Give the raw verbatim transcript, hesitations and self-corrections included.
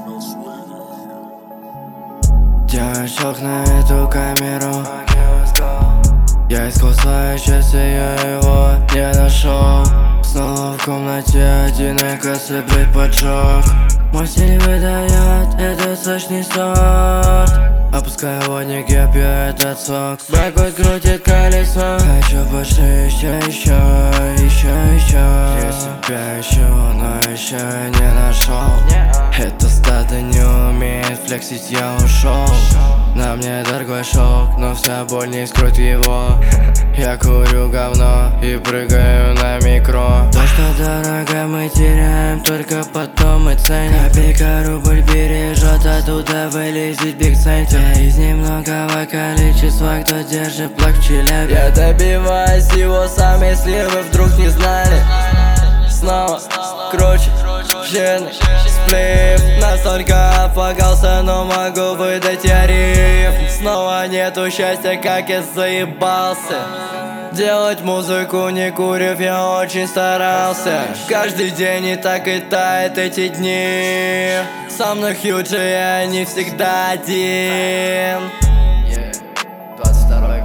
Делаешь окна эту камеру. Я искал свое счастье, я его не нашел. Снова в комнате один, и косой, блядь, поджог. Мой стиль выдает этот сочный сорт. Опускаю водник, я пью этот сок. Бэквуд крутит колесо. Хочу больше, еще, еще, еще, еще. Я себя ищу, но еще не нашел. Это стадо не умеет флексить, я ушел. На мне дорогой шелк, но вся боль не скроет его. Я курю говно и прыгаю на микро. То, что дорого, мы теряем, только потом мы ценим. Копейка рубль бережет, оттуда вылезет биг центр. Из немногого количества, кто держит плак в челябе. Я добиваюсь его сам, если вы вдруг не знали. Снова круче, жирный сплив. Настолько опогался, но могу выдать я рифм. Снова нету счастья, как я заебался делать музыку, не курив, я очень старался. Каждый день и так и тает эти дни. Со мной хьюджи, я не всегда один. двадцать второй